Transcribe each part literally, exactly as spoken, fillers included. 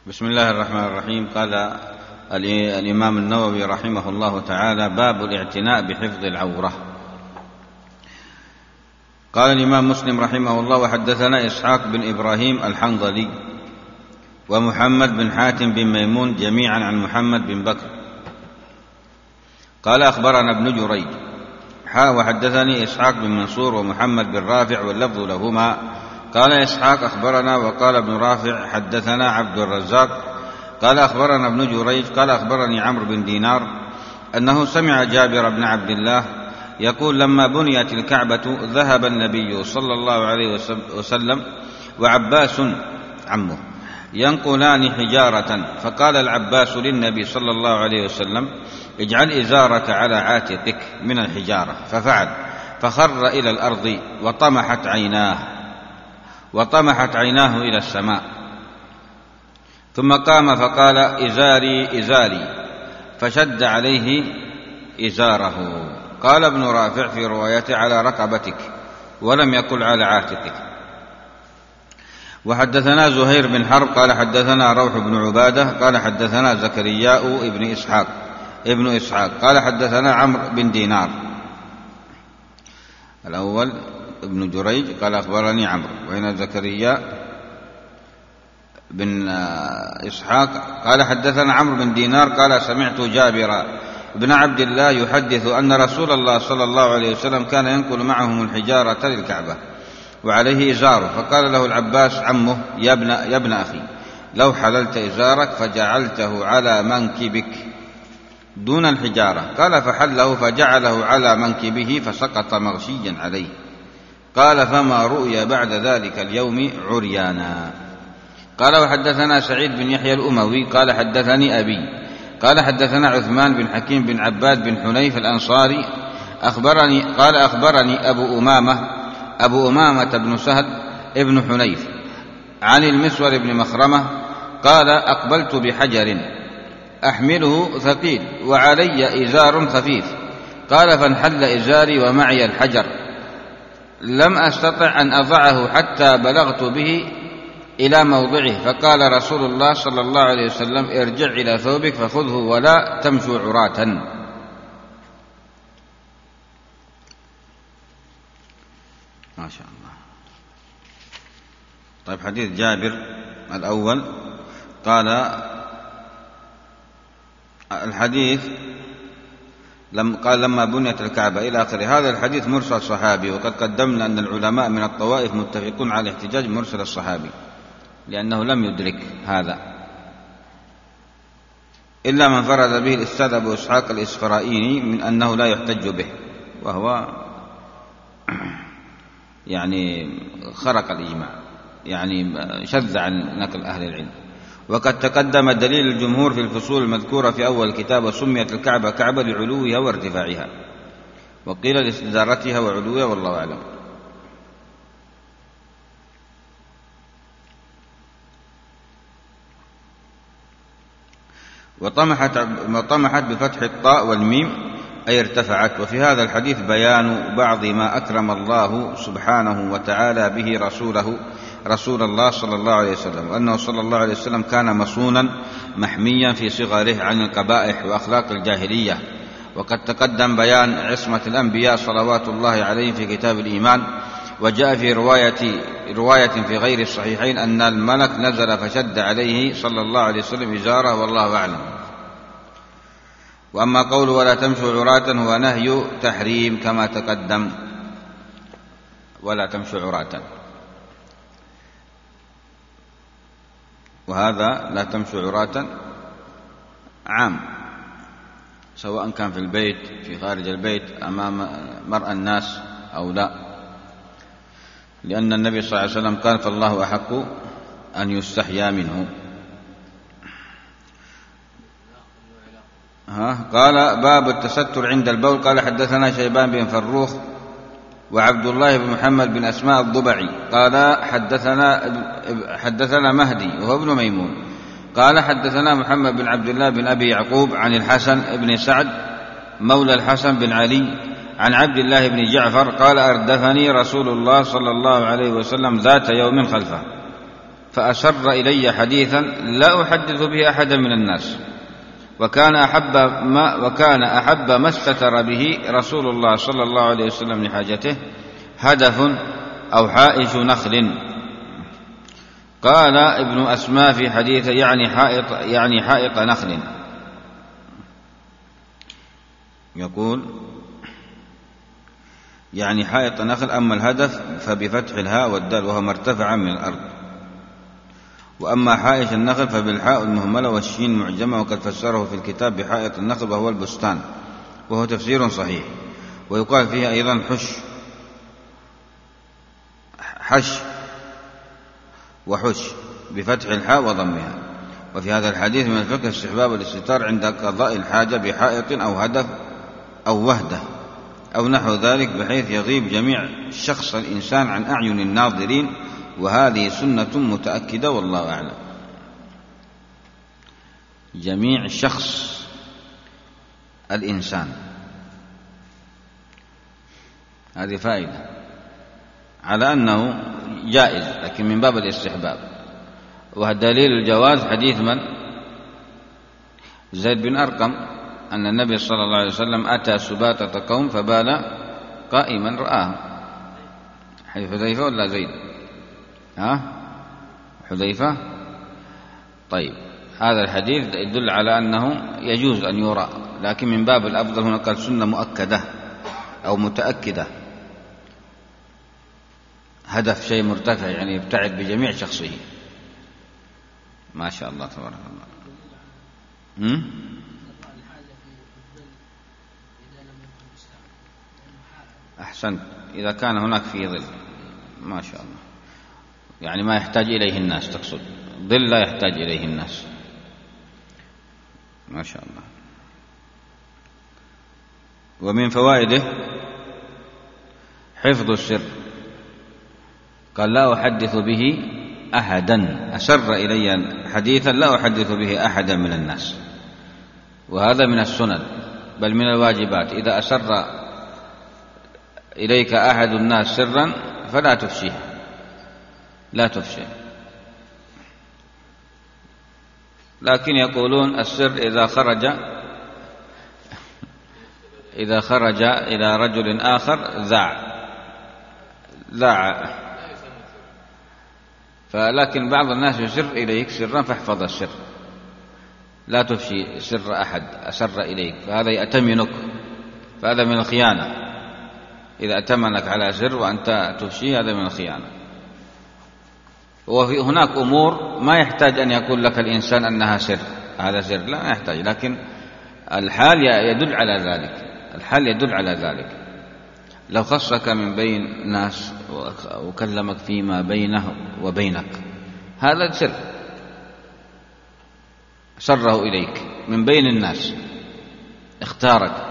بسم الله الرحمن الرحيم. قال الإمام النووي رحمه الله تعالى: باب الاعتناء بحفظ العورة. قال الإمام مسلم رحمه الله: وحدثنا إسحاق بن إبراهيم الحنظلي ومحمد بن حاتم بن ميمون جميعا عن محمد بن بكر قال أخبرنا ابن جريج حا وحدثني إسحاق بن منصور ومحمد بن رافع واللفظ لهما. قال إسحاق أخبرنا، وقال ابن رافع حدثنا عبد الرزاق قال أخبرنا ابن جريج قال أخبرني عمرو بن دينار أنه سمع جابر بن عبد الله يقول: لما بنيت الكعبة ذهب النبي صلى الله عليه وسلم وعباس عمه ينقلان حجارة، فقال العباس للنبي صلى الله عليه وسلم: اجعل إزارك على عاتقك من الحجارة، ففعل، فخر إلى الأرض وطمحت عيناه وطمحت عيناه إلى السماء، ثم قام فقال: إزاري إزاري، فشد عليه إزاره. قال ابن رافع في روايته: على رقبتك، ولم يقل على عاتقك. وحدثنا زهير بن حرب قال حدثنا روح بن عبادة قال حدثنا زكرياء ابن إسحاق ابن إسحاق قال حدثنا عمرو بن دينار. الأول ابن جريج قال أخبرني عمرو، وهنا زكرياء بن إسحاق قال حدثنا عمرو بن دينار قال: سمعت جابر بن عبد الله يحدث أن رسول الله صلى الله عليه وسلم كان ينقل معهم الحجارة للكعبة وعليه إزاره، فقال له العباس عمه: يا ابن, يا ابن أخي، لو حللت إزارك فجعلته على منكبك دون الحجارة. قال: فحله فجعله على منكبه فسقط مغشيا عليه. قال: فما رؤي بعد ذلك اليوم عريانا. قال: وحدثنا سعيد بن يحيى الأموي قال حدثني أبي قال حدثنا عثمان بن حكيم بن عباد بن حنيف الأنصاري أخبرني قال أخبرني أبو أمامة أبو أمامة بن سهل ابن حنيف عن المسور بن مخرمة قال: أقبلت بحجر أحمله ثقيل وعلي إزار خفيف. قال: فانحل إزاري ومعي الحجر، لم أستطع أن أضعه حتى بلغت به إلى موضعه، فقال رسول الله صلى الله عليه وسلم: ارجع إلى ثوبك فخذه ولا تمشوا عراة. ما شاء الله. طيب، حديث جابر الأول قال الحديث لم قال لما بنيت الكعبة إلى آخره. هذا الحديث مرسل صحابي، وقد قدمنا أن العلماء من الطوائف متفقون على احتجاج مرسل الصحابي لأنه لم يدرك هذا، إلا من فرد به الأستاذ أبو إسحاق الإسفرائيني من أنه لا يحتج به، وهو يعني خرق الإجماع، يعني شذ عن نقل أهل العلم. وقد تقدم دليل الجمهور في الفصول المذكورة في أول الكتاب: وسميت الكعبة كعبة لعلوها وارتفاعها، وقيل لاستدارتها وعلوها، والله أعلم. وطمحت وطمحت بفتح الطاء والميم أي ارتفعت. وفي هذا الحديث بيان بعض ما أكرم الله سبحانه وتعالى به رسوله رسول الله صلى الله عليه وسلم، وأنه صلى الله عليه وسلم كان مصونا محميا في صغره عن القبائح وأخلاق الجاهلية. وقد تقدم بيان عصمة الأنبياء صلوات الله عليهم في كتاب الإيمان. وجاء في رواية, رواية في غير الصحيحين أن الملك نزل فشد عليه صلى الله عليه وسلم إزاره، والله أعلم. وأما قوله ولا تمشوا عراة هو نهي تحريم كما تقدم، ولا تمشوا عراة، وهذا لا تمشوا عراة عام، سواء كان في البيت في خارج البيت أمام مرأى الناس أو لا، لأن النبي صلى الله عليه وسلم قال: فالله أحق أن يستحيا منه. ها قال: باب التستر عند البول. قال حدثنا شيبان بن فروخ وعبد الله بن محمد بن أسماء الضبعي قال حدثنا حدثنا مهدي وهو ابن ميمون قال حدثنا محمد بن عبد الله بن أبي يعقوب عن الحسن بن سعد مولى الحسن بن علي عن عبد الله بن جعفر قال: أردفني رسول الله صلى الله عليه وسلم ذات يوم خلفه، فأسر إلي حديثا لا أحدث به أحدا من الناس، وكان أحب ما, وكان أحب ما استتر به رسول الله صلى الله عليه وسلم لحاجته هدف أو حائش نخل. قال ابن أسماء في حديث يعني حائط, يعني حائط نخل، يقول يعني حائط نخل، أما الهدف فبفتح الهاء والدال وهو مرتفعا من الأرض، وأما حائش النخل فبالحاء المهملة والشين معجمة، وقد فسره في الكتاب بحائط النخل وهو البستان، وهو تفسير صحيح. ويقال فيه أيضا حش حش وحش بفتح الحاء وضمها. وفي هذا الحديث من الفقه استحباب الاستتار عند قضاء الحاجة بحائط أو هدف أو وهدة أو نحو ذلك، بحيث يغيب جميع شخص الإنسان عن أعين الناظرين، وهذه سنة متأكدة والله أعلم. جميع شخص الإنسان، هذه فائدة على أنه جائز لكن من باب الاستحباب. وهالدليل الجواز حديث من؟ زيد بن أرقم أن النبي صلى الله عليه وسلم أتى سباطة قوم فبال قائما رآه. حديث حذيفة ولا زيد؟ ها؟ حذيفة. طيب هذا الحديث يدل على أنه يجوز أن يرى، لكن من باب الأفضل هنا قال سنة مؤكدة أو متأكدة، هدف شيء مرتفع يعني يبتعد بجميع شخصه. ما شاء الله تبارك الله. هم؟ أحسنت، إذا كان هناك في ظل ما شاء الله، يعني ما يحتاج إليه الناس، تقصد ظل لا يحتاج إليه الناس، ما شاء الله. ومن فوائده حفظ السر، قال لا أحدث به أحدا، أسر إلي حديثا لا أحدث به أحدا من الناس، وهذا من السنن بل من الواجبات. إذا أسر إليك أحد الناس سرا فلا تفشيه، لا تفشيه. لكن يقولون السر إذا خرج إذا خرج إلى رجل آخر ذاع ذاع فلكن بعض الناس يسر إليك سرا فاحفظ السر، لا تفشي سر أحد أسر إليك، فهذا يأتمنك، فهذا من الخيانة. إذا أتمنك على سر وأنت تفشي هذا من الخيانة. وفي هناك أمور ما يحتاج أن يقول لك الإنسان أنها سر، هذا سر، لا يحتاج، لكن الحال يدل على ذلك، الحال يدل على ذلك. لو خصك من بين ناس وكلمك فيما بينه وبينك، هذا سر، سره إليك من بين الناس، اختارك.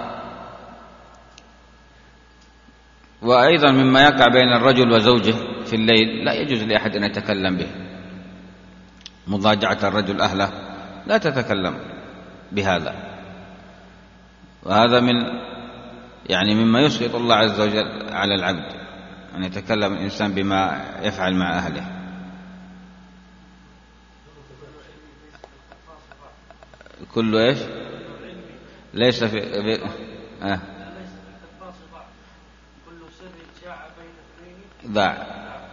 وأيضا مما يقع بين الرجل وزوجه في الليل لا يجوز لأحد أن يتكلم به، مضاجعة الرجل أهله لا تتكلم بهذا، وهذا من يعني مما يسقط الله عز وجل على العبد، أن يتكلم الإنسان بما يفعل مع أهله. كل إيش؟ ليس في آه. ضاع،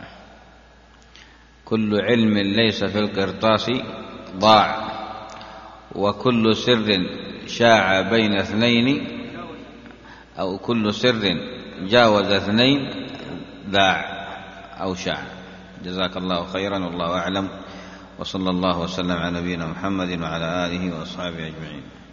كل علم ليس في القرطاس ضاع، وكل سر شاع بين اثنين، أو كل سر جاوز اثنين ضاع أو شاع. جزاك الله خيرا، والله أعلم، وصلى الله وسلم على نبينا محمد وعلى آله وأصحابه أجمعين.